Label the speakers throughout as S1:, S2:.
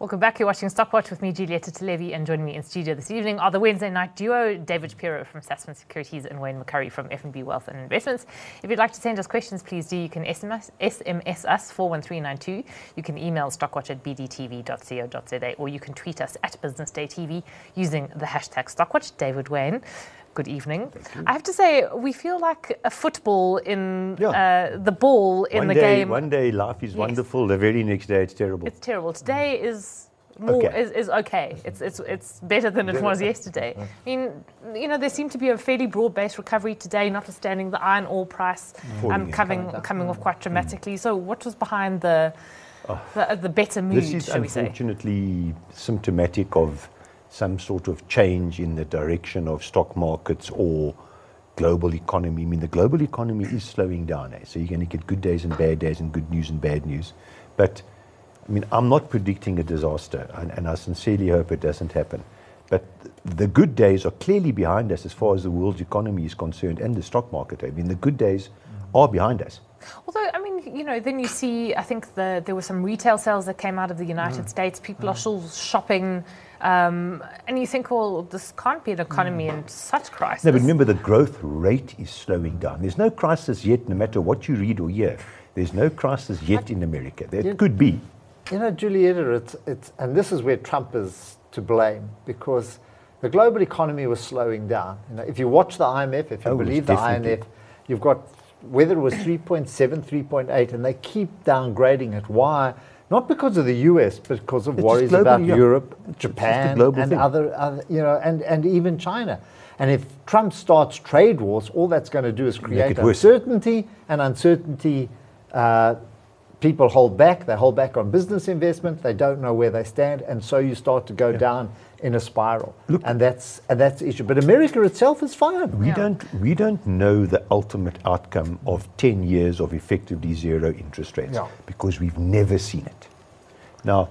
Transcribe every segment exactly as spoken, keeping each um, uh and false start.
S1: Welcome back. You're watching Stockwatch with me, Julieta Televi, and joining me in studio this evening are the Wednesday night duo, David Shapiro from Sasfin Securities and Wayne McCurry from F N B Wealth and Investments. If you'd like to send us questions, please do. You can S M S, S M S us four one three nine two. You can email stockwatch at b d t v dot co dot z a, or you can tweet us at Business Day T V using the hashtag Stockwatch. David, Wayne, good evening. I have to say, we feel like a football in yeah. uh, the ball in
S2: one
S1: the
S2: day,
S1: game.
S2: One day life is yes. wonderful. The very next day it's terrible.
S1: It's terrible. Today is more
S2: okay.
S1: is, is okay. It's it's it's better than it was yesterday. I mean, you know, there seemed to be a fairly broad-based recovery today, notwithstanding the iron ore price um, coming coming off quite dramatically. Mm. So, what was behind the oh, the, the better mood?
S2: This is
S1: shall we say?
S2: Unfortunately symptomatic of some sort of change in the direction of stock markets or global economy. I mean, the global economy is slowing down, eh? So you're going to get good days and bad days and good news and bad news. But, I mean, I'm not predicting a disaster, and, and I sincerely hope it doesn't happen. But the good days are clearly behind us as far as the world's economy is concerned and the stock market. I mean, the good days mm. are behind us.
S1: Although, I mean, you know, then you see, I think the, there were some retail sales that came out of the United mm. States. People mm. are still shopping. Um, and you think, well, this can't be an economy mm. in such crisis.
S2: No, but remember, the growth rate is slowing down. There's no crisis yet, no matter what you read or hear. There's no crisis yet in America. There you, could be.
S3: You know, Julieta, it's, it's, and this is where Trump is to blame, because the global economy was slowing down. You know, if you watch the I M F, if you oh, believe the I M F, you've got, whether it was three point seven, three point eight, and they keep downgrading it. Why? Not because of the U S, but because of it's worries global, about yeah. Europe, Japan, and thing. other, other, you know, and, and even China. And if Trump starts trade wars, all that's going to do is create uncertainty, and uncertainty, uh, people hold back. They hold back on business investment. They don't know where they stand, and so you start to go yeah. down in a spiral. Look, and that's and that's the issue. But America itself is fine.
S2: We
S1: yeah.
S2: don't we don't know the ultimate outcome of ten years of effectively zero interest rates yeah. because we've never seen it. Now,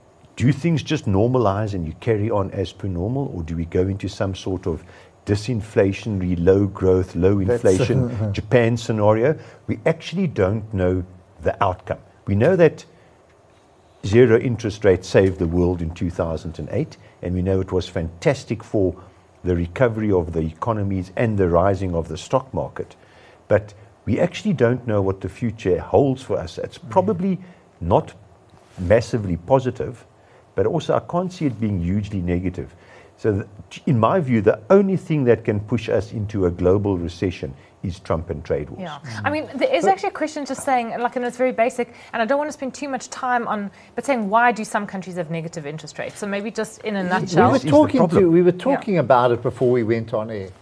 S2: do things just normalize and you carry on as per normal, or do we go into some sort of disinflationary, low growth, low inflation Japan scenario? We actually don't know the outcome. We know that zero interest rates saved the world in two thousand eight, and we know it was fantastic for the recovery of the economies and the rising of the stock market. But we actually don't know what the future holds for us. It's probably not massively positive, but also I can't see it being hugely negative. So in my view, the only thing that can push us into a global recession is Trump and trade wars.
S1: Yeah, I mean, there is actually a question just saying, like, and it's very basic, and I don't want to spend too much time on, but saying, why do some countries have negative interest rates? So maybe just in a nutshell.
S3: We were talking, to, we were talking yeah. about it before we went on air.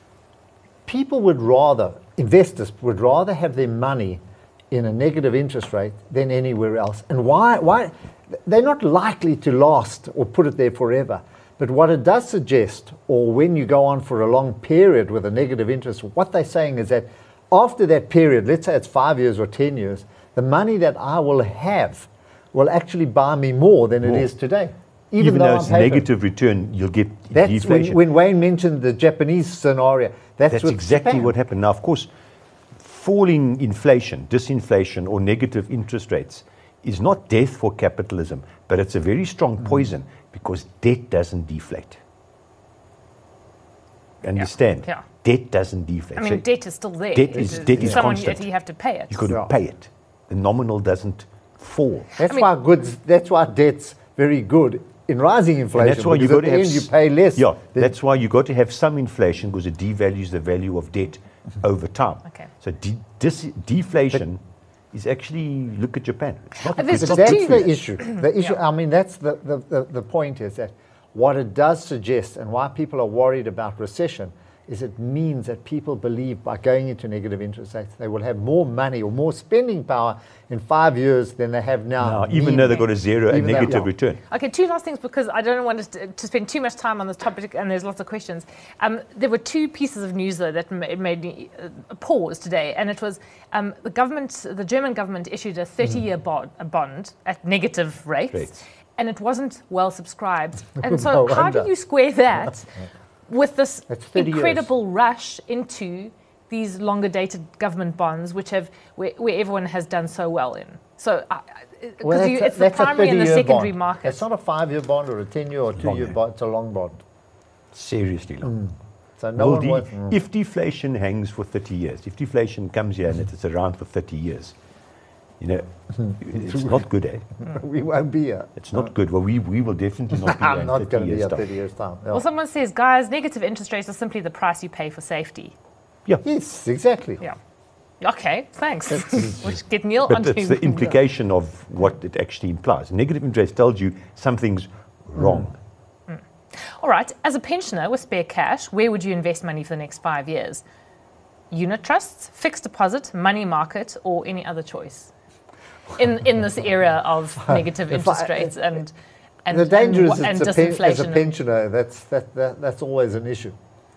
S3: People would rather, investors would rather have their money in a negative interest rate than anywhere else. And why? Why? They're not likely to last or put it there forever. But what it does suggest, or when you go on for a long period with a negative interest, what they're saying is that after that period, let's say it's five years or ten years, the money that I will have will actually buy me more than more. it is today.
S2: Even, Even though, though it's negative return, you'll get
S3: that's
S2: deflation.
S3: When, when Wayne mentioned the Japanese scenario, that's,
S2: that's exactly
S3: Japan.
S2: what happened. Now, of course, falling inflation, disinflation, or negative interest rates is not death for capitalism, but it's a very strong poison mm. because debt doesn't deflate. Understand?
S1: Yeah. Yeah.
S2: Debt doesn't deflate.
S1: I mean,
S2: so
S1: debt is still there.
S2: Debt is, debt is
S1: someone
S2: constant.
S1: You have to pay it.
S2: You've got to
S3: yeah.
S2: pay it. The nominal doesn't fall.
S3: That's
S1: I mean,
S3: why goods. That's why debt's very good in rising inflation.
S2: And that's why you got to have
S3: end you pay less.
S2: Yeah, that's why you got to have some inflation because it devalues the value of debt mm-hmm. over time.
S1: Okay.
S2: So de- dis- deflation but is actually, look at Japan. It's not,
S1: it's
S3: that's
S1: not
S3: the issue. The issue.
S1: Yeah.
S3: I mean, that's the, the, the, the point is that what it does suggest, and why people are worried about recession, is it means that people believe by going into negative interest rates, they will have more money or more spending power in five years than they have now.
S2: now even though they've got a zero, a negative
S3: though, yeah.
S2: return.
S1: Okay, two last things, because I don't want to, to spend too much time on this topic, and there's lots of questions. Um, there were two pieces of news, though, that ma- made me uh, pause today, and it was um, the government, the German government issued a thirty-year mm. bond, a bond at negative rates, rates, and it wasn't well subscribed. And so
S3: no
S1: how do you square that with this incredible
S3: years.
S1: rush into these longer dated government bonds, which have where, where everyone has done so well in? So, uh, because
S3: Well,
S1: you,
S3: that's a-
S1: it's the
S3: that's a
S1: primary and the
S3: thirty-year
S1: secondary
S3: bond.
S1: market.
S3: It's not a five-year bond or a ten-year or two-year
S2: Long,
S3: bond. It's a long bond.
S2: Seriously long.
S3: So no
S2: Will
S3: one
S2: de-
S3: wants. mm.
S2: If deflation hangs for thirty years, if deflation comes here and it's around for thirty years, you know, it's not good, eh?
S3: we won't be here.
S2: It's not good. Well, we, we will definitely not be here
S3: I'm
S2: in
S3: not
S2: thirty
S3: going to be
S2: years'
S3: here
S2: time.
S3: thirty years time. Yeah.
S1: Well, someone says, guys, negative interest rates are simply the price you pay for safety.
S2: Yeah.
S3: Yes, exactly.
S1: Yeah. Okay, thanks. Which get Neil
S2: But
S1: onto
S2: that's the implication of what it actually implies. Negative interest tells you something's wrong.
S1: All right, as a pensioner with spare cash, where would you invest money for the next five years? Unit trusts, fixed deposit, money market, or any other choice? In in this era of negative
S3: If
S1: interest
S3: I-
S1: rates and and
S3: the danger
S1: and,
S3: is
S1: and
S3: it's a pen, as a
S1: disinflation. and-
S3: pensioner, that's that, that that's always an issue.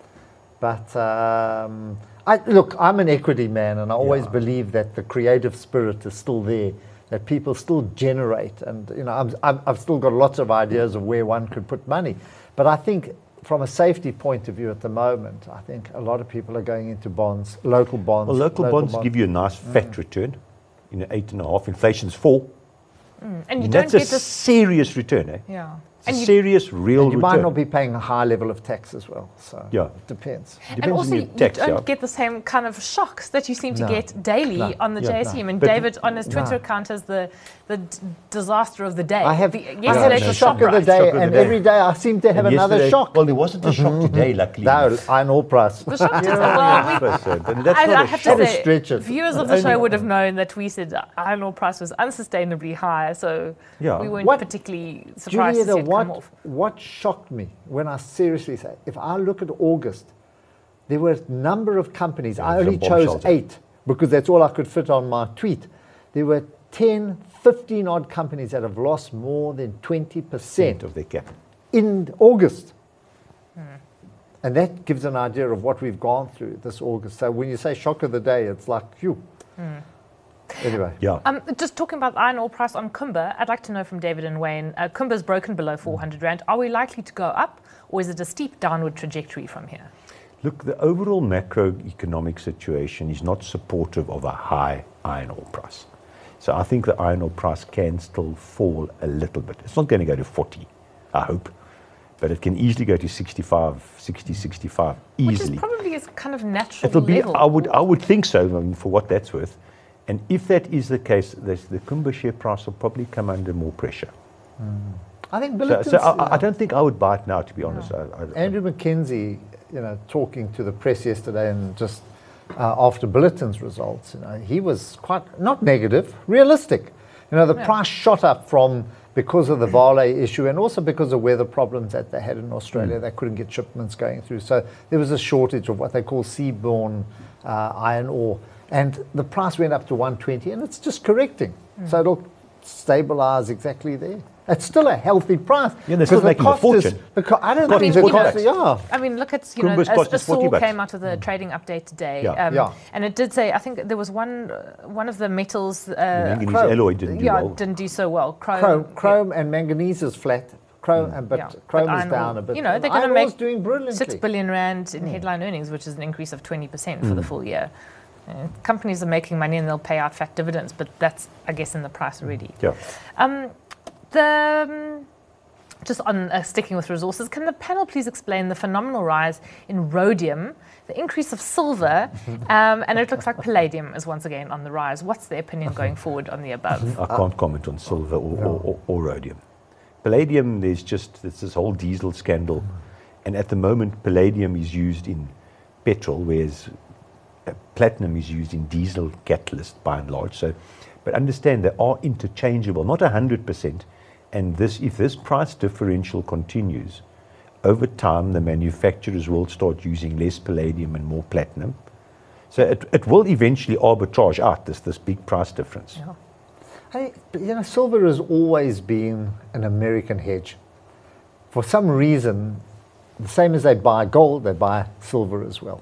S3: But um, I look, I'm an equity man, and I always
S2: Yeah.
S3: believe that the creative spirit is still there, that people still generate, and you know, I'm, I'm, I've still got lots of ideas of where one could put money. But I think, from a safety point of view, at the moment, I think a lot of people are going into bonds, local bonds.
S2: Well, local, bonds
S3: bond-
S2: give you a nice fat return. You know, eight and a half. Inflation's four.
S1: and you don't
S2: That's a
S1: get this.
S2: serious return, eh?
S1: Yeah.
S2: It's
S1: And
S2: a
S1: you,
S2: serious, real
S3: And you
S2: return.
S3: might not be paying a high level of tax as well. So
S2: Yeah.
S3: it depends.
S1: and
S2: Depends
S1: also,
S2: on
S1: you,
S2: your tax,
S1: don't
S2: yeah.
S1: get the same kind of shocks that you seem to
S3: No.
S1: get daily
S3: No.
S1: on the
S3: Yeah,
S1: J S E.
S3: no.
S1: I mean,
S2: But-
S1: David, on his Twitter
S3: No.
S1: account, has the, the d- disaster of the day.
S3: I have,
S1: the,
S3: I have
S1: yesterday's
S3: the
S1: the
S3: shock of the
S1: Shoprite.
S3: day,
S2: Shock of the
S3: and
S2: day.
S3: every day I seem to have
S2: And
S3: another
S2: yesterday-
S3: shock.
S2: Well, there wasn't a shock today, luckily.
S3: No, iron ore price.
S1: The shock is,
S2: Yeah,
S1: well, we,
S2: yes, but, uh, that's
S1: I,
S2: not
S1: I
S2: a
S1: have
S2: shock.
S1: to
S3: That is
S1: say,
S3: stretches.
S1: viewers of the
S2: Only-
S1: show would have known that we said iron ore price was unsustainably high, so
S2: Yeah.
S1: we weren't
S3: What-
S1: particularly surprised to see
S3: Julieta,
S1: it come
S3: what,
S1: off.
S3: what shocked me when I seriously say, if I look at August, there were a number of companies. I
S2: There's
S3: only
S2: some bombshells
S3: chose
S2: there.
S3: eight because that's all I could fit on my tweet. There were ten, fifteen odd companies that have lost more than twenty percent
S2: of their capital.
S3: in August. And that gives an idea of what we've gone through this August. So when you say shock of the day, it's like, phew. Anyway.
S2: Yeah.
S1: Um, just talking about iron ore price on Kumba, I'd like to know from David and Wayne, uh, Kumba's broken below four hundred rand. Are we likely to go up, or is it a steep downward trajectory from here?
S2: Look, the overall macroeconomic situation is not supportive of a high iron ore price. So I think the iron ore price can still fall a little bit. It's not going to go to forty, I hope, but it can easily go to sixty-five, sixty, sixty-five,
S1: Which
S2: easily.
S1: is probably a kind of natural
S2: It'll be,
S1: level.
S2: I would, I would think so, I mean, for what that's worth. And if that is the case, the, the Kumba share price will probably come under more pressure.
S3: I think
S2: So,
S3: Billiton's,
S2: so I, I don't think I would buy it now, to be honest. I, I,
S3: Andrew McKenzie, you know, talking to the press yesterday and just uh, after Billiton's results, you know, he was quite, not negative, realistic. You know, the
S1: Yeah.
S3: price shot up from, because of the Vale issue and also because of weather problems that they had in Australia. They couldn't get shipments going through. So there was a shortage of what they call seaborne uh, iron ore. And the price went up to one twenty, and it's just correcting. So it'll stabilize exactly there. It's still a healthy price.
S2: Yeah, they're still
S3: because the
S2: making a
S3: cost is-
S2: fortune.
S3: the co- I don't
S2: Cost
S3: think
S1: is
S3: the
S1: forty
S3: cost,
S2: bucks.
S3: yeah.
S1: I mean, look at, you
S2: Kumba's
S1: know,
S2: cost
S1: a, a
S2: is forty
S1: Saw
S2: bucks.
S1: came out with a trading update today.
S2: Yeah.
S1: Um,
S3: Yeah.
S1: And it did say, I think there was one uh, one of the metals,
S2: the
S1: uh,
S2: manganese
S3: Chrome.
S2: alloy didn't do
S1: yeah,
S2: well.
S1: didn't do so well. Chrome,
S3: Chrome,
S1: yeah.
S3: chrome and manganese is flat. Chrome, and but
S1: Yeah.
S3: chrome
S1: But
S3: is
S1: iron
S3: down
S1: ore,
S3: a bit.
S1: you know, they're
S3: Iron
S1: gonna
S3: ore's
S1: make
S3: doing brilliantly.
S1: Six billion rand in headline earnings, which is an increase of twenty percent for the full year. Uh, companies are making money and they'll pay out fat dividends, but that's, I guess, in the price already.
S2: Yeah.
S1: Um, the um, just on uh, sticking with resources, can the panel please explain the phenomenal rise in rhodium, the increase of silver, um, and it looks like palladium is once again on the rise. What's their opinion going forward on the above?
S2: I can't comment on silver or, or, or, or rhodium. Palladium, there's just there's this whole diesel scandal. And at the moment, palladium is used in petrol, whereas uh, platinum is used in diesel catalyst by and large. So, but understand they are interchangeable, not one hundred percent. And this, if this price differential continues, over time the manufacturers will start using less palladium and more platinum. So it, it will eventually arbitrage out this, this big price difference.
S1: Yeah.
S3: Hey, but, you know, silver has always been an American hedge. For some reason, the same as they buy gold, they buy silver as well.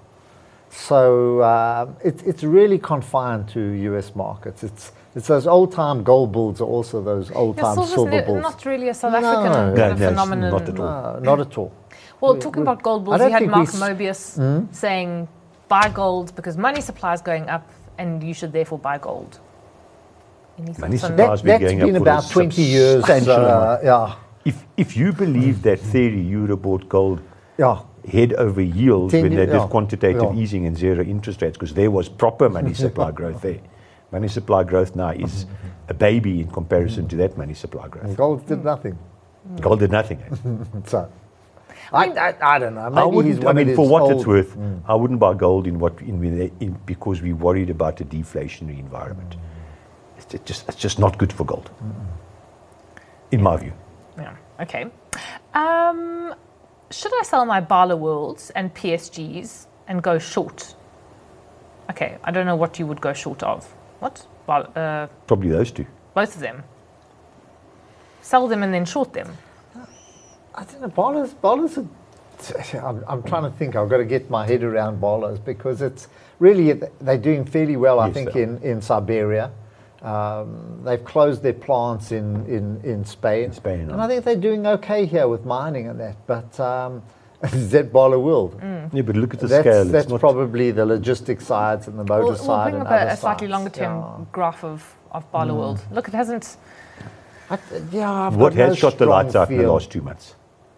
S3: So uh, it, it's really confined to U S markets. It's it's those old-time gold bulls are also those
S1: Yeah,
S3: old-time
S1: silver's
S3: silver
S1: ne-
S3: bulls.
S1: not really a South
S3: No.
S1: African
S3: No,
S1: kind
S2: no,
S1: of
S2: it's
S1: phenomenon.
S2: not at all.
S3: No, not at all.
S1: Well,
S3: We-
S1: talking
S3: we-
S1: about gold
S3: I
S1: bulls,
S3: don't
S1: you had
S3: think
S1: Mark
S3: we s-
S1: Mobius saying, buy gold because money supply is going up and you should therefore buy gold.
S2: Money
S1: thoughts on
S2: supplies
S3: That,
S2: been
S3: that's
S2: going up
S3: been
S2: for
S3: about
S2: a
S3: twenty years.
S2: substantial
S3: Uh,
S2: amount.
S3: yeah,
S2: If, if you believe that theory, you would have bought gold
S3: yeah.
S2: head over heels
S3: Ten
S2: when they
S3: ye-
S2: did
S3: yeah,
S2: quantitative
S3: yeah.
S2: easing and zero interest rates, because there was proper money supply growth there. Money supply growth now is a baby in comparison to that money supply growth.
S3: And gold did nothing.
S2: Gold did nothing. Eh?
S3: So, I, I, I don't know. Maybe
S2: I
S3: he's
S2: wouldn't. I
S3: one of
S2: mean, for
S3: these
S2: what
S3: old-
S2: it's worth,
S3: Mm.
S2: I wouldn't buy gold in what in, in because we're worried about a deflationary environment. It's ju- just it's just not good for gold, in my view.
S1: Yeah. Okay. Um, should I sell my Bala Worlds and P S Gs and go short? Okay. I don't know what you would go short of. What? Bala, uh,
S2: Probably those two.
S1: both of them. Sell them and then short them.
S3: I don't know. Ballers, ballers are, I'm, I'm trying to think. I've got to get my head around ballers because it's really, they're doing fairly well, I
S2: Yes,
S3: think,
S2: they are.
S3: in, in Siberia. Um, they've closed their plants in, in, in Spain.
S2: In Spain,
S3: and
S2: huh?
S3: I think they're doing okay here with mining and that. But um, is that baller world?
S2: Yeah, but look at the
S3: That's,
S2: scale. It's
S3: that's
S2: not
S3: probably the logistics sides and the motor
S1: We'll, we'll
S3: side
S1: bring
S3: and
S1: up
S3: other
S1: a, a slightly
S3: sides.
S1: longer term
S3: Yeah.
S1: graph of, of Bala World. Look, it hasn't.
S3: I, yeah, I've
S2: what
S3: got no
S2: has shot the
S3: strong
S2: lights out in the
S3: feel.
S2: last two months.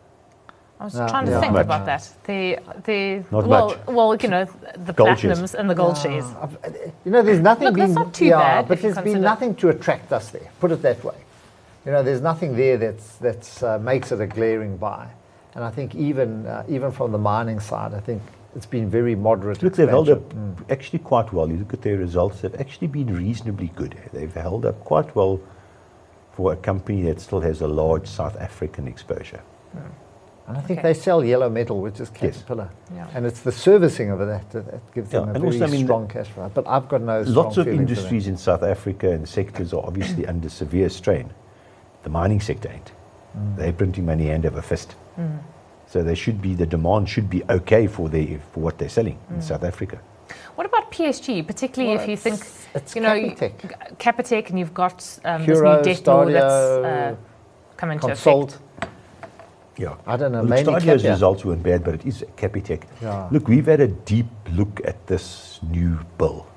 S1: I was
S3: No,
S1: trying to
S3: yeah.
S1: think
S2: Not
S1: about
S2: much.
S1: that. The the
S2: Not
S1: well,
S2: much.
S1: well, you know, the
S2: Gold shares.
S1: platinums and the gold
S3: Yeah,
S1: shares.
S3: I've- You know, there's nothing
S1: Look,
S3: been,
S1: that's not too
S3: yeah,
S1: bad
S3: but
S1: if you
S3: there's been
S1: consider-
S3: nothing to attract us there. Put it that way. You know, there's nothing there that's that's uh, makes it a glaring buy. And I think even uh, even from the mining side, I think it's been very moderate.
S2: Look, they've held up
S3: expansion.
S2: actually quite well. You look at their results; they've actually been reasonably good. They've held up quite well for a company that still has a large South African exposure.
S3: And I think
S1: Okay.
S3: they sell yellow metal, which is
S2: Yes.
S3: Caterpillar.
S1: Yeah.
S3: And it's the servicing of that that, that gives
S2: Yeah,
S3: them a
S2: and
S3: very
S2: also, I mean,
S3: strong cash flow. But I've got no strong
S2: Lots of
S3: feeling for them.
S2: industries in South Africa and sectors are obviously under severe strain. The mining sector ain't. They're printing money hand over fist. So they should be, the demand should be okay for their, for what they're selling in South Africa.
S1: What about P S G, particularly
S3: Well,
S1: if you
S3: it's-
S1: think,
S3: it's
S1: you know,
S3: Capitec.
S1: G- Capitec, and you've got um, this
S3: Curo,
S1: new debt law that's
S3: Stadio,
S1: uh, come into
S3: Consult.
S1: effect.
S2: Yeah.
S3: I don't know,
S2: Look,
S3: mainly
S2: Stadio's
S3: Capia.
S2: results weren't bad, but it is Capitec.
S3: Yeah.
S2: Look, we've had a deep look at this new bill.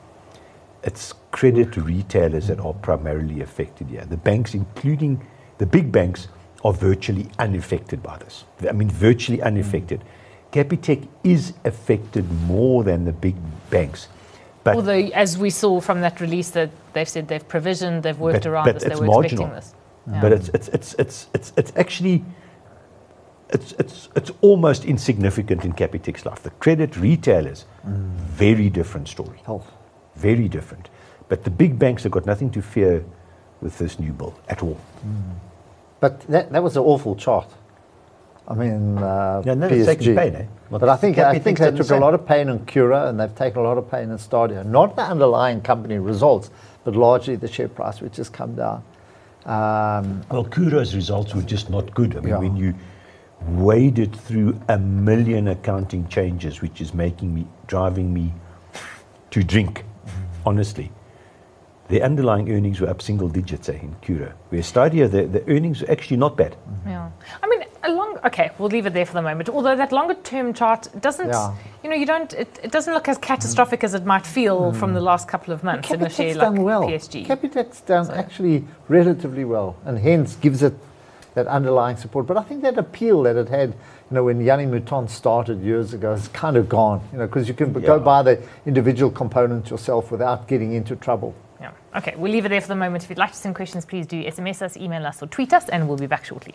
S2: It's credit retailers that are primarily affected here. The banks, including the big banks, are virtually unaffected by this. I mean, virtually unaffected. Capitec is affected more than the big banks. But,
S1: Although, as we saw from that release, that they've said they've provisioned, they've worked
S2: but,
S1: around
S2: but
S1: this, they
S2: it's
S1: were
S2: marginal.
S1: expecting this. Yeah.
S2: But it's, it's, it's, it's, it's, it's actually, it's, it's, it's almost insignificant in Capitec's life. The credit retailers, very different story.
S3: Health.
S2: Very different. But the big banks have got nothing to fear with this new bill at all.
S3: But that, that was an awful chart. I mean, uh,
S2: Yeah, no,
S3: P
S2: it's
S3: S
S2: taken
S3: G.
S2: pain, eh? Well,
S3: But I think I
S2: Capitec's
S3: think they
S2: done the
S3: took a
S2: same.
S3: lot of pain in Cura, and they've taken a lot of pain in Stadio. Not the underlying company results, but largely the share price, which has come down. Um,
S2: Well, Kuro's results were just not good. I mean,
S3: Yeah.
S2: when you waded through a million accounting changes, which is making me, driving me to drink, honestly. The underlying earnings were up single digits eh, in Cura. Where Stadio, the, the earnings were actually not bad.
S1: Yeah. I mean, a long, okay, we'll leave it there for the moment. Although that longer term chart doesn't,
S3: Yeah.
S1: you know, you don't, it, it doesn't look as catastrophic as it might feel from the last couple of months in a share
S3: Capitec's
S1: like
S3: done well.
S1: P S G.
S3: Capitec's done actually relatively well, and hence gives it that underlying support. But I think that appeal that it had, you know, when Yanni Mouton started years ago, is kind of gone. You know, because you can b go
S2: Yeah.
S3: buy the individual components yourself without getting into trouble.
S1: Yeah. Okay, we'll leave it there for the moment. If you'd like to send questions, please do S M S us, email us, or tweet us, and we'll be back shortly.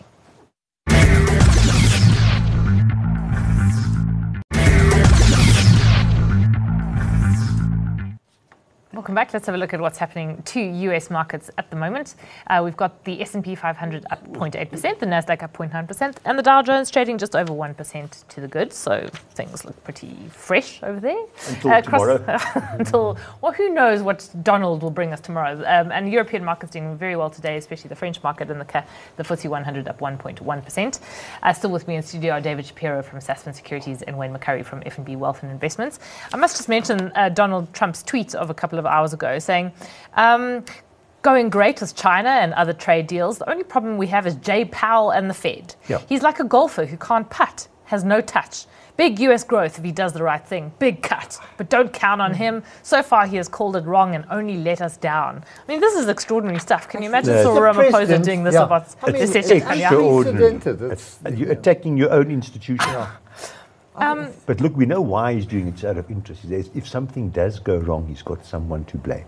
S1: Welcome back. Let's have a look at what's happening to U S markets at the moment. Uh, we've got the S and P five hundred up zero point eight percent, the Nasdaq up zero point nine percent, and the Dow Jones trading just over one percent to the good. So things look pretty fresh over there.
S2: Until
S1: across-
S2: tomorrow.
S1: until, well, who knows what Donald will bring us tomorrow. Um, and European markets doing very well today, especially the French market and the Ca- the F T S E one hundred up one point one percent. Uh, still with me in studio are David Shapiro from Sasfin Securities and Wayne McCurry from F N B Wealth and Investments. I must just mention uh, Donald Trump's tweet of a couple of hours ago saying, um, going great with China and other trade deals. The only problem we have is Jay Powell and the Fed.
S2: Yeah.
S1: He's like a golfer who can't putt. has no touch. Big U S growth if he does the right thing. Big cut. But don't count on him. So far, he has called it wrong and only let us down. I mean, this is extraordinary stuff. Can you imagine
S2: No.
S1: Cyril Ramaphosa doing this
S3: yeah.
S1: about
S3: I mean,
S1: the
S3: it's
S1: session?
S2: extraordinary.
S3: It's, it's,
S2: It's, you're attacking your own institution.
S3: yeah.
S1: Um,
S2: But look, we know why he's doing it out of interest. He says if something does go wrong, he's got someone to blame.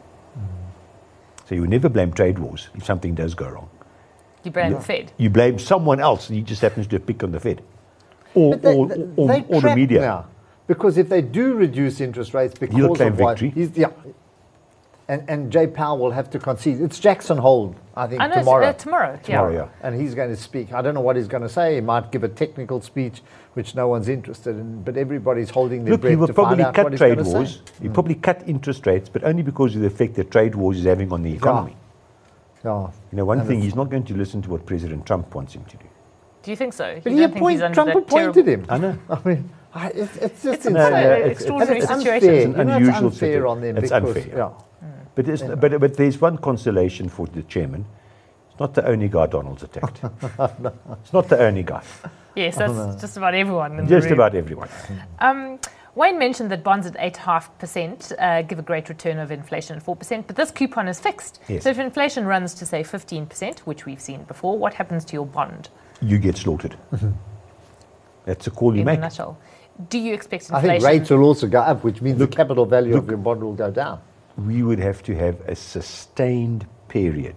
S2: Mm. So you never blame trade wars if something does go wrong.
S1: you blame
S2: You-
S1: the Fed.
S2: You blame someone else, and he just happens to pick on the Fed. Or,
S3: But they,
S2: or,
S3: they-
S2: or,
S3: they
S2: or the
S3: trapped
S2: media.
S3: now. Because if they do reduce interest rates because
S2: He'll claim
S3: of what
S2: victory.
S3: he's, yeah, and and Jay Powell will have to concede. It's Jackson Hole, I think,
S1: I know, it's,
S3: tomorrow.
S1: uh, tomorrow.
S2: Tomorrow,
S1: yeah.
S2: yeah.
S3: And he's going to speak. I don't know what he's going to say. He might give a technical speech, which no one's interested in. But everybody's holding their
S2: Look,
S3: breath
S2: he will
S3: to find
S2: probably
S3: out
S2: cut
S3: what he's
S2: trade
S3: going to
S2: wars.
S3: say.
S2: He'll probably cut interest rates, but only because of the effect that trade wars is having on the economy.
S3: Yeah.
S2: You know, one
S3: And
S2: thing,
S3: it's-
S2: he's not going to listen to what President Trump wants him to do.
S1: Do you think so?
S3: But
S1: you
S3: he
S1: don't think he's
S3: appointed,
S1: under
S3: Trump
S1: that
S3: appointed
S1: terrible-
S3: him.
S2: I know.
S3: I mean, I, it's, it's just
S1: It's an
S2: No,
S3: insane.
S2: no,
S1: uh,
S2: it's-
S1: extraordinary
S3: And it's
S1: situation.
S3: unfair.
S2: It's an
S3: You know,
S2: unusual
S3: it's unfair
S2: situ-
S3: on them
S2: it's
S3: because,
S2: unfair.
S3: yeah.
S2: But there's, but, but there's one consolation for the chairman. It's not the only guy Donald's attacked. It's not the only guy.
S1: Yes, that's just about everyone. In
S2: Just
S1: the room.
S2: about everyone.
S1: Um, Wayne mentioned that bonds at eight point five percent uh, give a great return over inflation at four percent, but this coupon is fixed.
S2: Yes.
S1: So if inflation runs to, say, fifteen percent, which we've seen before, what happens to your bond
S2: You get slaughtered. That's a call you
S1: in
S2: make.
S1: a nutshell? Do you expect
S3: I
S1: inflation?
S3: think rates will also go up, which means
S2: Look,
S3: the capital value
S2: look.
S3: of your bond will go down.
S2: We would have to have a sustained period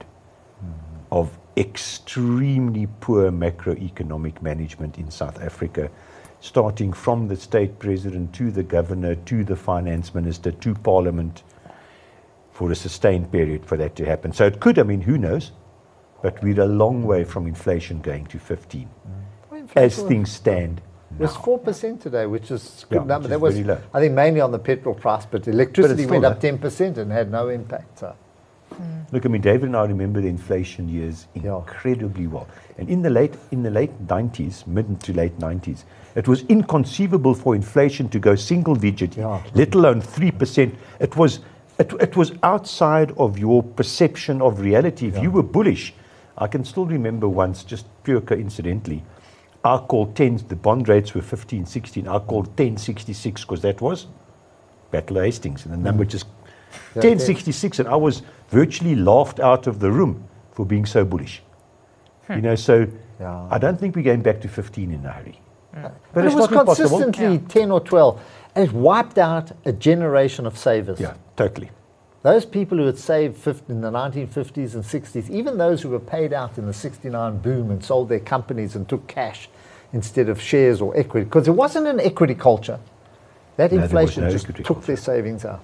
S2: of extremely poor macroeconomic management in South Africa, starting from the state president to the governor to the finance minister to parliament, for a sustained period for that to happen. So it could, I mean, who knows? But we're a long way from inflation going to fifteen.
S3: Well,
S2: As
S3: inflation
S2: things stand
S3: It was
S2: now.
S3: four percent today, which is a good
S2: Yeah,
S3: number.
S2: which is
S3: That was,
S2: very low.
S3: I think, mainly on the petrol price, but electricity
S2: still
S3: went up
S2: low.
S3: ten percent and had no impact. So.
S2: Look, I mean, David and I remember the inflation years
S3: Yeah.
S2: incredibly well. And in the late in the late nineties, mid to late nineties, it was inconceivable for inflation to go single digit,
S3: Yeah.
S2: let alone three percent. It was it, it was outside of your perception of reality. If
S3: Yeah.
S2: you were bullish, I can still remember once, just pure coincidentally, I called ten, the bond rates were fifteen, sixteen. I called ten sixty-six because that was Battle of Hastings, and the number just
S3: Yeah,
S2: ten sixty-six, and I was virtually laughed out of the room for being so bullish. You know, so
S3: Yeah.
S2: I don't think we're going back to fifteen in a hurry.
S3: But,
S2: But
S3: it
S2: it's
S3: was
S2: not impossible.
S3: consistently
S1: Yeah.
S3: ten or twelve. And it wiped out a generation of savers.
S2: Yeah, totally.
S3: Those people who had saved fif- in the nineteen fifties and sixties, even those who were paid out in the sixty-nine boom and sold their companies and took cash instead of shares or equity, because it wasn't an equity culture. That
S2: No, there was
S3: inflation
S2: no
S3: just
S2: equity
S3: took
S2: culture.
S3: their savings out.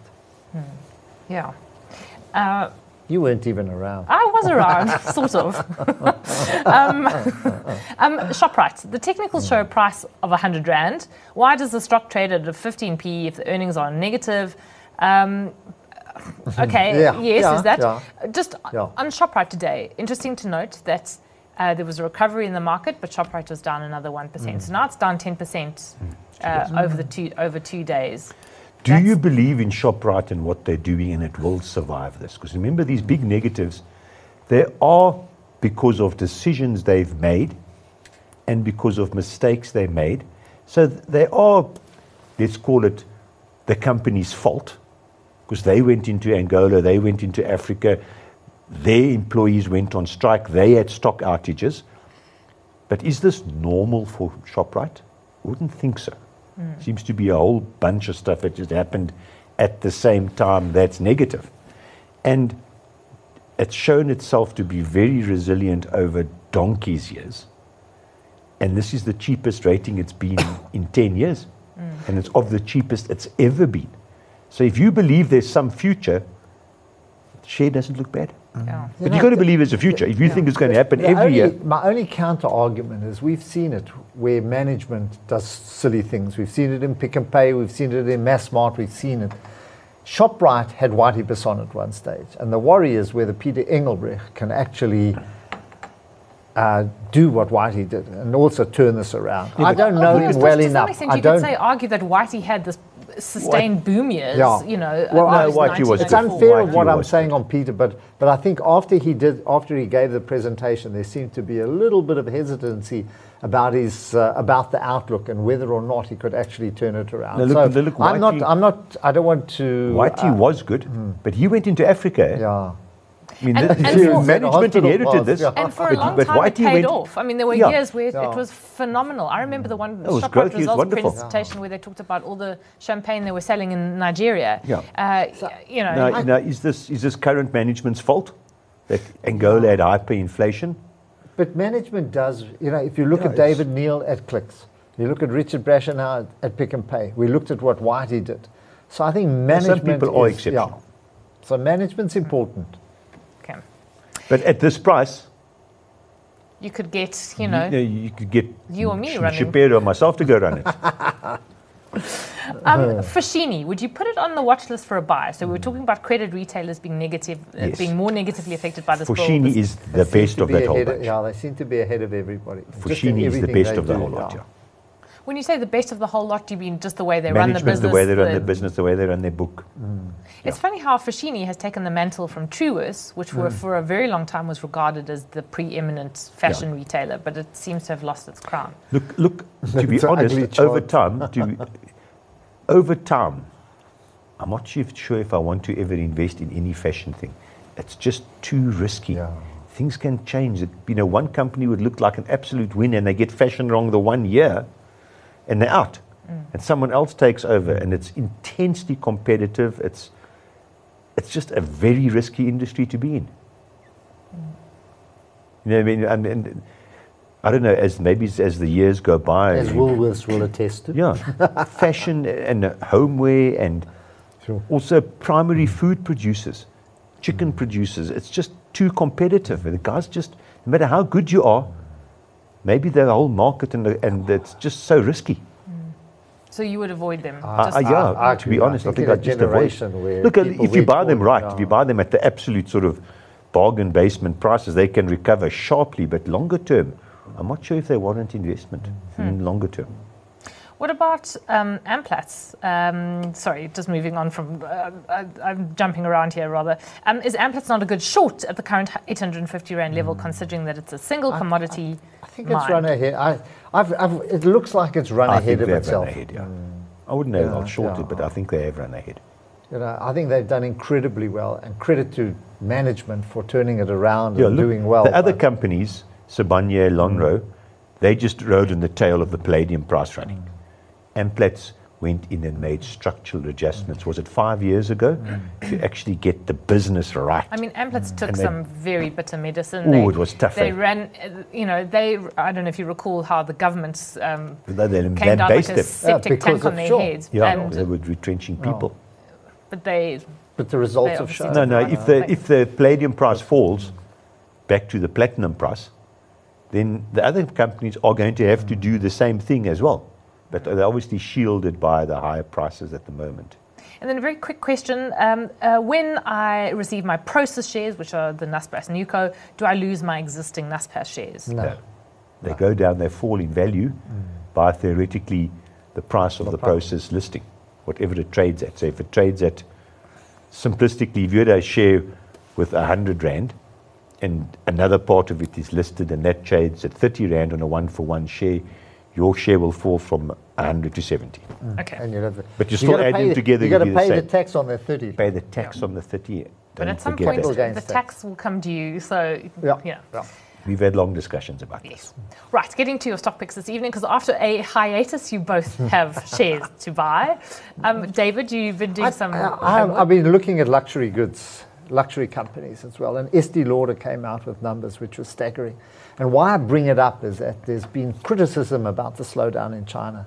S1: Yeah. Uh,
S3: You weren't even around.
S1: I was around, sort of. um, um, ShopRite, the technicals show a price of one hundred rand. Why does the stock trade at a fifteen p if the earnings are negative? Um, okay,
S3: Yeah,
S1: yes,
S3: yeah,
S1: is that?
S3: yeah.
S1: Just
S3: Yeah.
S1: on ShopRite today, interesting to note that uh, there was a recovery in the market, but ShopRite was down another one percent. So now it's down ten percent uh, over the two over two days.
S2: Do
S1: That's-
S2: you believe in ShopRite and what they're doing, and it will survive this? Because remember, these big negatives, they are because of decisions they've made and because of mistakes they made. So th- they are, let's call it, the company's fault, because they went into Angola, they went into Africa, their employees went on strike, they had stock outages. But is this normal for ShopRite? I wouldn't think so. Seems to be a whole bunch of stuff that just happened at the same time that's negative. And it's shown itself to be very resilient over donkey's years. And this is the cheapest rating it's been in ten years. And it's of the cheapest it's ever been. So if you believe there's some future, the share doesn't look bad.
S1: Yeah.
S2: But you've got to believe there's a future. If you think it's going to happen
S3: The
S2: every
S3: only-
S2: year,
S3: My only counter argument is we've seen it where management does silly things. We've seen it in Pick and Pay, we've seen it in Massmart, we've seen it. ShopRite had Whitey Basson at one stage, and the worry is whether Peter Engelbrecht can actually uh, do what Whitey did and also turn this around. I don't know
S1: Although,
S3: him
S1: to
S3: well
S1: some
S3: enough.
S1: extent,
S3: I
S1: you
S3: don't.
S1: could say argue that Whitey had this sustained boom years,
S3: Yeah.
S1: you know.
S3: Well,
S1: uh,
S3: no,
S2: Whitey was
S3: It's
S2: good.
S3: unfair
S2: Whitey
S3: what I'm
S2: was
S3: saying
S2: good.
S3: on Peter, but but I think after he did, after he gave the presentation, there seemed to be a little bit of hesitancy about his uh, about the outlook and whether or not he could actually turn it around.
S2: No, look-
S3: so
S2: look,
S3: I'm not.
S2: Whitey-
S3: I'm not. I don't want to.
S2: Whitey
S3: uh,
S2: was good, but he went into Africa.
S3: Yeah.
S2: I mean,
S1: And-
S2: the,
S1: and
S2: the
S1: for-
S2: management
S3: Hospital
S2: inherited
S3: was,
S2: this.
S3: yeah.
S1: And for a
S2: but,
S1: long
S2: but
S1: time, it
S2: Whitey
S1: paid
S2: went,
S1: off. I mean, there were
S2: Yeah.
S1: years where it,
S3: Yeah.
S1: it was phenomenal. I remember the one
S2: was
S1: Shoprite
S2: growth, it was
S1: results
S2: wonderful.
S1: presentation where they talked about all the champagne they were selling in Nigeria.
S2: Yeah.
S1: Uh, you know,
S2: Now, now, is this is this current management's fault that Angola had hyperinflation?
S3: But management does, you know, if you look
S2: Yeah,
S3: at
S2: it's-
S3: David Neal at Clicks, you look at Richard Brasher now at, at Pick and Pay, we looked at what Whitey did. So I think management
S2: people are
S3: is,
S2: exceptional.
S3: Yeah. So management's important.
S1: okay.
S2: But at this price,
S1: You could get, you know,
S2: you, you could get
S1: you or me
S2: Sh-
S1: running.
S2: Shapiro or myself to go run it.
S1: Um, Foschini, would you put it on the watch list for a buy? So we were talking about credit retailers being negative, uh,
S2: Yes.
S1: being more negatively affected by this bill.
S2: Foschini
S1: This-
S2: is
S3: They
S2: the
S3: seem
S2: best
S3: to
S2: of
S3: be
S2: that whole
S3: ahead of-
S2: bunch.
S3: Yeah, they seem to be ahead of everybody. Just in
S2: Foschini is the
S3: everything
S2: best
S3: they
S2: of the
S3: do,
S2: whole lot,
S3: yeah.
S2: yeah.
S1: When you say the best of the whole lot, do you mean just the way they run the
S2: Management,
S1: business?
S2: the way they run
S1: the-
S2: their business, the way they run their book.
S1: It's funny how Foschini has taken the mantle from Truworths, which
S2: Mm.
S1: were, for a very long time was regarded as the preeminent fashion retailer, but it seems to have lost its crown.
S2: Look, look. To be
S3: It's an ugly
S2: honest, over
S3: chart.
S2: time, to, over time, I'm not sure if, sure if I want to ever invest in any fashion thing. It's just too risky.
S3: Yeah.
S2: Things can change. It, you know, one company would look like an absolute winner, and they get fashion wrong the one year, and they're out. And someone else takes over, and it's intensely competitive. It's it's just a very risky industry to be in. You know, what I mean, and, and I don't know. As maybe as, as the years go by,
S3: As Woolworths will attest to.
S2: yeah, fashion and uh, homeware, and
S3: Sure.
S2: also primary food producers, chicken producers. It's just too competitive. The guys just, no matter how good you are, maybe the whole market and the, and it's just so risky.
S1: So you would avoid them.
S3: Ah,
S1: just
S2: Uh, yeah,
S3: I- I
S2: to be
S3: agree. I
S2: honest, I
S3: think
S2: think
S3: in a
S2: I'd just avoid.
S3: generation where
S2: Look, uh,
S3: people
S2: if you
S3: wait
S2: buy
S3: for
S2: them
S3: it,
S2: right,
S3: yeah.
S2: if you buy them at the absolute sort of bargain basement prices, they can recover sharply. But longer term, I'm not sure if they warrant investment in longer term.
S1: What about um, Amplatz? Um, sorry, just moving on from, uh, I, I'm jumping around here rather. Um, is Amplatz not a good short at the current eight hundred fifty rand level, considering that it's a single
S3: I-
S1: commodity?
S3: I think it's run
S1: mine?
S3: ahead. I, I've, I've, it looks like it's run
S2: I
S3: ahead
S2: think
S3: of
S2: they have
S3: itself.
S2: run ahead, yeah. I wouldn't know
S3: Yeah,
S2: I'll short
S3: yeah.
S2: it, but I think they have run ahead.
S3: You know, I think they've done incredibly well, and credit to management for turning it around
S2: Yeah,
S3: and
S2: look,
S3: doing well.
S2: the other
S3: but-
S2: companies, Sibanye, Lonhro, they just rode in the tail of the palladium price running. Amplatz went in and made structural adjustments. Was it five years ago? To actually get the business right.
S1: I mean, Amplatz took
S2: And they-
S1: some very bitter medicine.
S2: Oh,
S1: They-
S2: it was tough,
S1: They
S2: eh?
S1: ran, uh, you know, they, I don't know if you recall how the government um,
S2: They, they,
S1: came
S2: they
S1: down like
S2: based
S1: a
S2: them.
S1: septic
S3: because
S1: tank on
S3: of
S1: their
S3: sure.
S1: heads.
S2: Yeah,
S1: and,
S2: they were retrenching people.
S1: but they,
S3: But the results
S1: They
S3: have
S1: obviously
S3: shown.
S2: No, no.
S1: Right.
S2: If the if the palladium price falls back to the platinum price, then the other companies are going to have to do the same thing as well. But they're obviously shielded by the higher prices at the moment.
S1: And then a very quick question. Um, uh, when I receive my Prosus shares, which are the Naspers Nuco, do I lose my existing Naspers shares?
S3: No.
S2: No. They go down, they fall in value by theoretically the price of the,
S3: The price.
S2: process listing, whatever it trades at. So if it trades at, simplistically, if you had a share with one hundred Rand and another part of it is listed and that trades at thirty Rand on a one-for-one share, your share will fall from one hundred to seventy.
S1: Okay.
S3: And you'll have the,
S2: But you
S3: you
S2: still
S3: gotta
S2: add
S3: pay
S2: them
S3: the-
S2: together,
S3: You got to
S2: you'll be
S3: pay
S2: the
S3: the
S2: same.
S3: tax on the thirty.
S2: Pay the tax on the thirty.
S1: But
S2: Don't
S1: at some
S2: forget
S1: point,
S2: that.
S3: Capital gains
S1: the
S3: tax.
S1: tax will come due. So,
S3: Yeah.
S1: yeah.
S3: Yeah.
S2: We've had long discussions about
S1: Yes.
S2: this.
S1: Right, getting to your stock picks this evening, because after a hiatus, you both have shares to buy. Um, David, you've been doing
S3: I,
S1: some.
S3: I, I,
S1: homework.
S3: I've been looking at luxury goods, luxury companies as well. And Estee Lauder came out with numbers which were staggering. And why I bring it up is that there's been criticism about the slowdown in China.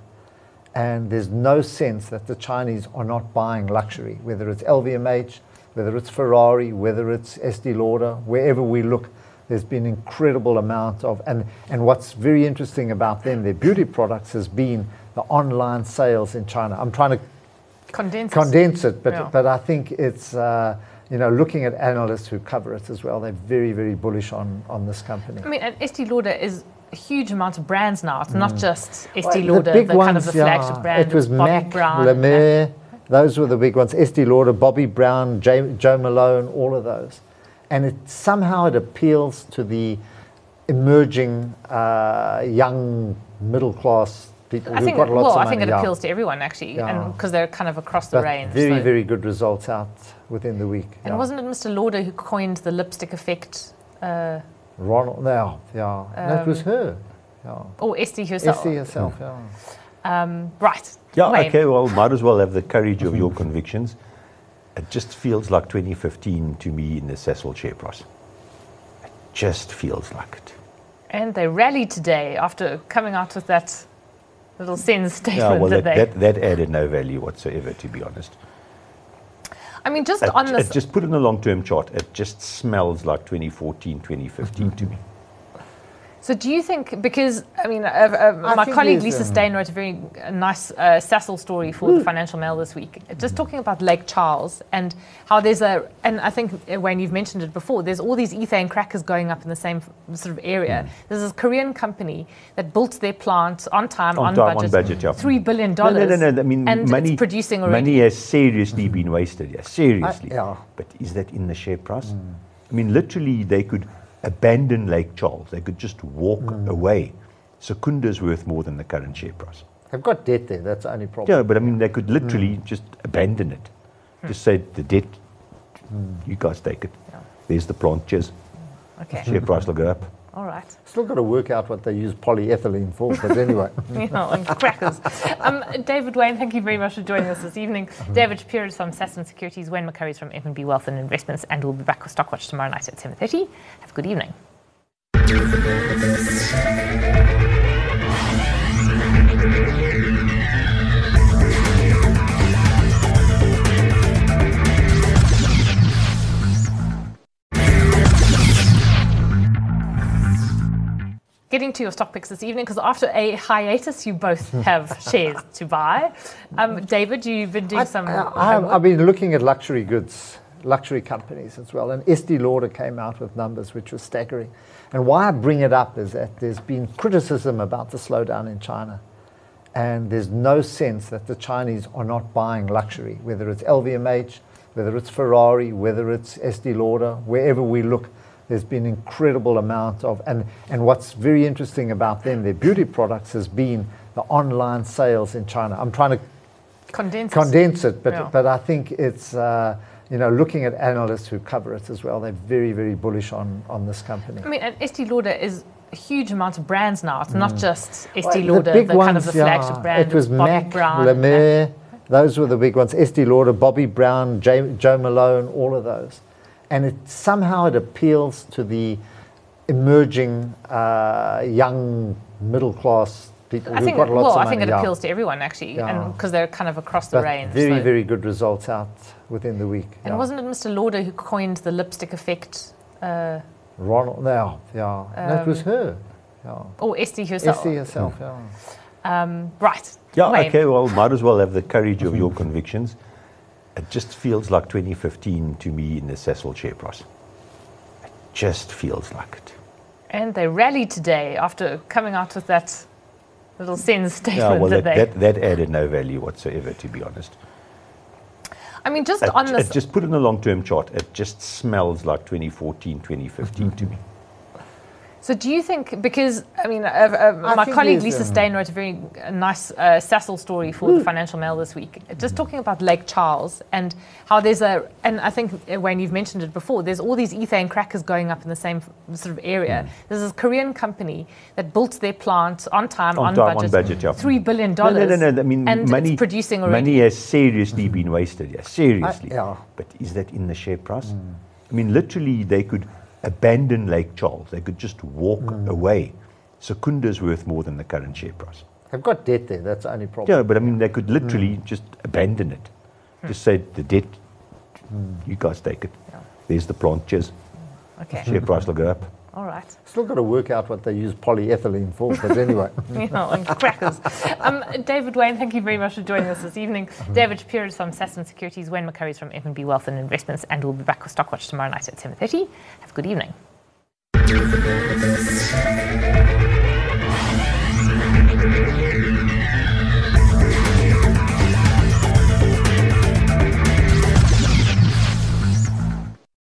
S3: And there's no sense that the Chinese are not buying luxury, whether it's L V M H, whether it's Ferrari, whether it's Estee Lauder, wherever we look. There's been incredible amount of, and, and what's very interesting about them, their beauty products, has been the online sales in China. I'm trying to
S1: Condense.
S3: condense it, but,
S1: Yeah.
S3: but I think it's, uh, you know, looking at analysts who cover it as well, they're very, very bullish on, on this company.
S1: I mean, and Estee Lauder is a huge amount of brands now. It's not just Estee
S3: Well,
S1: Lauder, the,
S3: big
S1: kind of
S3: ones,
S1: the flagship
S3: yeah,
S1: brand.
S3: It was
S1: it's Bobbi
S3: Mac,
S1: Brown,
S3: La Mer,
S1: Mac.
S3: Those were the big ones. Estee Lauder, Bobbi Brown, J, Joe Malone, all of those. And it somehow it appeals to the emerging uh, young middle class people
S1: I
S3: who've
S1: think,
S3: got lots
S1: well,
S3: of
S1: I
S3: money.
S1: think it
S3: yeah.
S1: appeals to everyone actually,
S3: Yeah.
S1: because they're kind of across the
S3: But
S1: range.
S3: Very,
S1: so.
S3: very good results out within the week.
S1: And
S3: yeah.
S1: wasn't it Mister Lauder who coined the lipstick effect? Uh,
S3: Ronald, yeah, yeah.
S1: Um,
S3: that was her. Yeah.
S1: or Estee herself?
S3: Estee herself, yeah.
S1: Um, right.
S2: Yeah,
S1: Wayne.
S2: okay, well, might as well have the courage of your convictions. It just feels like twenty fifteen to me in the Sasol share price. It just feels like it.
S1: And they rallied today after coming out with that little sense statement.
S2: Yeah, well,
S1: that,
S2: that,
S1: they,
S2: that, that added no value whatsoever, to be honest.
S1: I mean, just
S2: It,
S1: on this.
S2: it just put in a long-term chart, it just smells like twenty fourteen, twenty fifteen to me.
S1: So do you think, because, I mean, uh, uh, my
S3: think
S1: colleague
S3: there's,
S1: Lisa
S3: um,
S1: Stein wrote a very uh, nice uh, Sasol story for the Financial Mail this week, just talking about Lake Charles and how there's a, and I think, uh, Wayne, you've mentioned it before, there's all these ethane crackers going up in the same f- sort of area.
S2: Mm.
S1: There's this Korean company that built their plant on time,
S2: On
S1: on,
S2: time,
S1: budget,
S2: on budget, yeah.
S1: three billion
S2: No,
S1: dollars.
S2: no, no, no. I mean,
S1: and
S2: money,
S1: it's producing already.
S2: money has seriously been wasted, yeah, seriously.
S3: I- yeah.
S2: But is that in the share price? I mean, literally, they could abandon Lake Charles. They could just walk away. Secunda's worth more than the current share price.
S3: They've got debt there, that's the only problem.
S2: Yeah, but I mean, they could literally just abandon it. Just say, the debt, you guys take it.
S1: Yeah.
S2: There's the plant, cheers.
S1: Okay,
S2: Share price will go up.
S1: all right.
S3: Still got to work out what they use polyethylene for, but anyway.
S1: You know, and crackers. Um, David Wayne, thank you very much for joining us this evening. David Shapiro from Sasson Securities, Wayne McCurry from F N B Wealth and Investments, and we'll be back with Stockwatch tomorrow night at seven thirty. Have a good evening. Getting to your stock picks this evening, because after a hiatus, you both have shares to buy. Um, David, you've been doing
S3: I,
S1: some.
S3: I, I,
S1: homework.
S3: I've been looking at luxury goods, luxury companies as well, and Estee Lauder came out with numbers which were staggering. And why I bring it up is that there's been criticism about the slowdown in China, and there's no sense that the Chinese are not buying luxury, whether it's L V M H, whether it's Ferrari, whether it's Estee Lauder, wherever we look. There's been an incredible amount of, and, and what's very interesting about them, their beauty products, has been the online sales in China. I'm trying to
S1: Condense.
S3: condense it, but,
S1: Yeah.
S3: but I think it's, uh, you know, looking at analysts who cover it as well, they're very, very bullish on, on this company.
S1: I mean, and Estee Lauder is a huge amount of brands now. It's not just Estee
S3: Well,
S1: Lauder, the, kind of the
S3: yeah,
S1: flagship brand.
S3: It was
S1: it's Bobbi
S3: Mac,
S1: Brown,
S3: La
S1: Mac.
S3: Mer, those were the big ones. Estee Lauder, Bobbi Brown, J, Joe Malone, all of those. And it somehow it appeals to the emerging uh, young middle class people
S1: I
S3: who've
S1: think,
S3: got lots
S1: well,
S3: of
S1: I
S3: money.
S1: think it
S3: yeah.
S1: appeals to everyone actually,
S3: Yeah.
S1: and because they're kind of across the
S3: But
S1: range.
S3: very,
S1: so-
S3: very good results out within the week.
S1: And
S3: yeah.
S1: wasn't it Mister Lauder who coined the lipstick effect? Uh,
S3: Ronald, yeah, yeah. that was
S1: Um,
S3: her. Yeah.
S1: or Estee herself?
S3: Estee herself, yeah.
S1: Um, right.
S2: Yeah,
S1: Wayne.
S2: okay, well, might as well have the courage of your convictions. It just feels like twenty fifteen to me in the Sasol share price. It just feels like it.
S1: And they rallied today after coming out with that little sense statement.
S2: Yeah, well,
S1: that,
S2: that,
S1: they,
S2: that, that added no value whatsoever, to be honest.
S1: I mean, just
S2: It,
S1: on this.
S2: it just put in a long-term chart, it just smells like twenty fourteen, twenty fifteen to me.
S1: So do you think, because, I mean, uh, uh,
S3: I
S1: my
S3: think
S1: colleague
S3: there's,
S1: Lisa
S3: um,
S1: Stein wrote a very uh, nice uh, Sasol story for the Financial Mail this week, just talking about Lake Charles and how there's a, and I think, uh, Wayne, you've mentioned it before, there's all these ethane crackers going up in the same f- sort of area. There's this Korean company that built their plant on time,
S2: On
S1: on,
S2: time, on
S1: budget,
S2: budget, yeah.
S1: three billion
S2: No,
S1: dollars.
S2: no, no, no. I mean,
S1: and
S2: money,
S1: it's producing already.
S2: money has seriously been wasted, yeah, seriously.
S3: I- yeah.
S2: But is that in the share price? I mean, literally, they could abandon Lake Charles. They could just walk away. Secunda's worth more than the current share price.
S3: They've got debt there, that's the only problem.
S2: Yeah, but I mean, they could literally just abandon it. Just say, the debt, you guys take it.
S1: Yeah.
S2: There's the plant, cheers.
S1: Okay,
S2: Share price will go up.
S1: all right.
S3: Still got to work out what they use polyethylene for, but anyway.
S1: You know, and crackers. Um, David Wayne, thank you very much for joining us this evening. David Shapiro from Sasson Securities, Wayne McCurry from F N B Wealth and Investments, and we'll be back with Stockwatch tomorrow night at seven thirty. Have a good evening.
S4: Thank you.